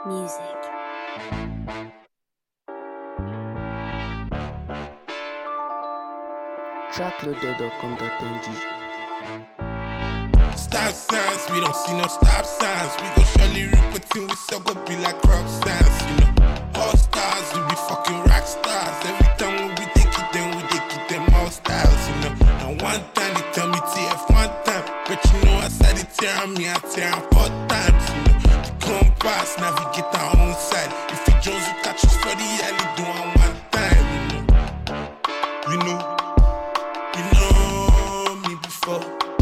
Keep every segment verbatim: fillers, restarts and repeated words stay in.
Music. trackloaded dot com dot n g. Stop signs, we don't see no stop signs. We go surely rip a team, we so go be like rock stars, you know. All stars, we be fucking rock stars. Every time when we take it, then we take it, them all styles, you know. And one time they tell me T F one time, but you know I said it tear on me, I tear on four times, you know. The compass, navigate our own side. If the Jones will catch us for the alley, do on one time, you know. You know, you know me before.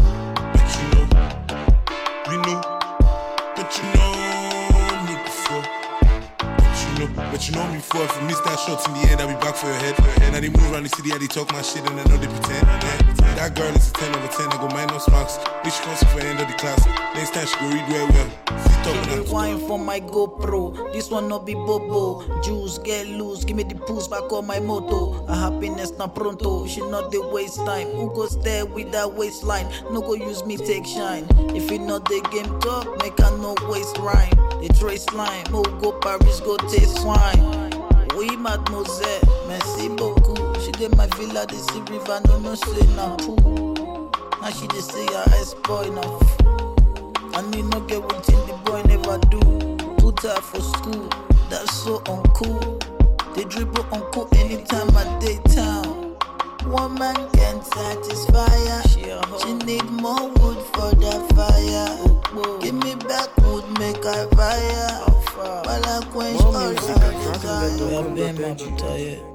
You know, but you know me before. But you know, but you know me before. If you miss that shot in the end, I'll be back for your head. And I they move around the city, I they talk my shit, and I know they pretend. Yeah. That girl is a ten over ten, I go minus marks. If she comes for end of the class, next time she go read well well. Wine for my GoPro, this one no be bobo. Juice get loose, give me the pulse back on my moto. A happiness na pronto, she not the waste time. Who goes there with that waistline? No go use me take shine. If it not the game talk, make a no waste rhyme. They trace line, mo go Paris go taste wine. Oui mademoiselle, merci beaucoup. She did my villa, the sea river, no no say na pool. Now she just say her ex boy na fool. I need no get within the boy never do. Put her for school, that's so uncool. They dribble uncool anytime I daytime. One man can't satisfy her. She, she need more wood for the fire. Whoa. Give me back wood, make her fire. While I quench all her desire.